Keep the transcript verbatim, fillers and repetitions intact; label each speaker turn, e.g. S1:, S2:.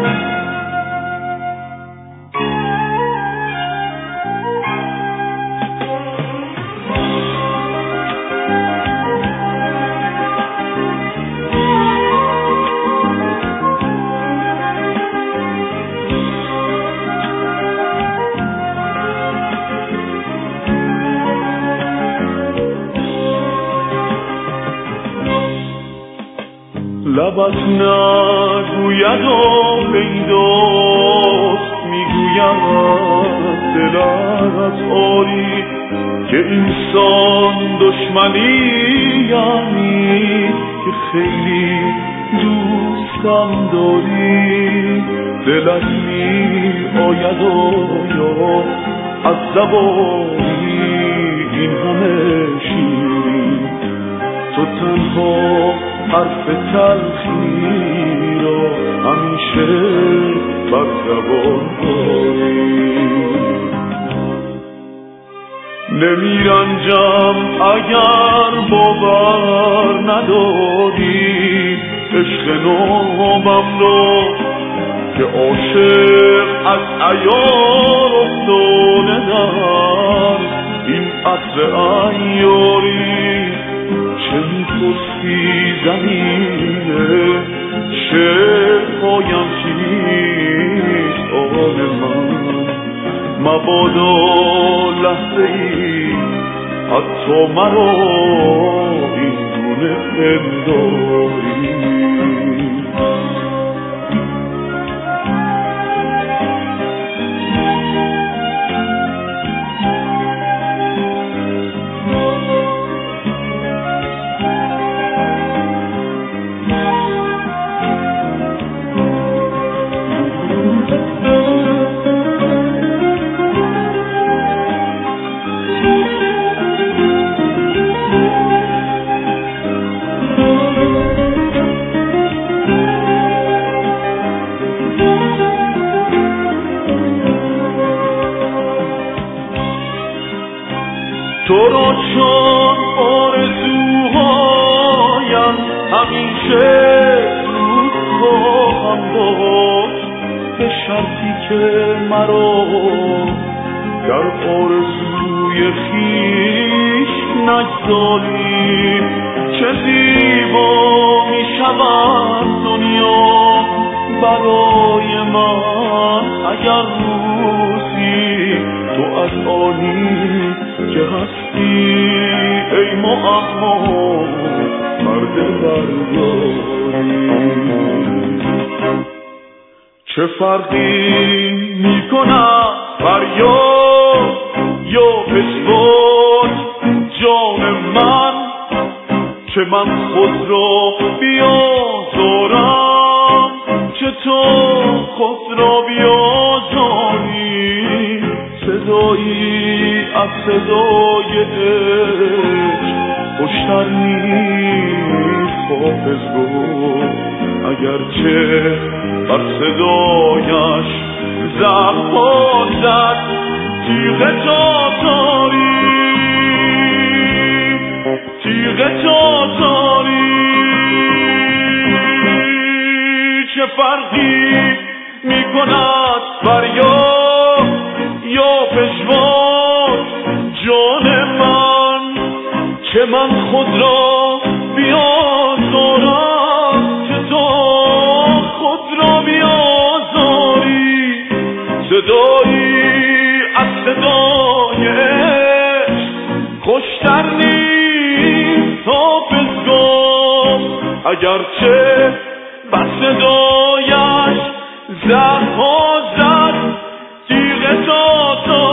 S1: لبت نگوید و پیداست میگوید دلت آری که انسان دشمنی یعنی که خیلی دوستم داری. دلت می آید و یا از زبانی این همه شیرین تو تنها حرف تلخی را همیشه بر زبان داری. نمیرنجم اگر باور نداری عشق نامم رو که عاشق از عیار افتاده در این عصر عیاری. چه می‌پرسی زمینه چه پایم چیست آن من مبادا لحظه‌ای حتی مرا این گونه پنداری. تو را چون آرزوهایم همیشه دوست خواهم داشت به شرطی که مرا در آرزوی خویش نگذاری. چه زیبا می شود دنیا برای من اگر روزی تو از آنی که هستی ای معما مرد برداری. چه فرقی میکند فریاد یا پشواک جان من که من خود را بیازارم چه تو خود را بیازاری. صدایی از صدای عشق خوشتر نیست حافظ گفت اگرچه بر صدایش زخم زد تیغ تاتاری. تیغ تاتاری چه فرقی میکند فریاد یا پژواک جان من که من خود را بیازارم که تو خود را بیازاری. صدایی از صدای عشق خوشتر نیست حافظ گفت اگرچه بر صدایش زهر زد تیغ تاتاری.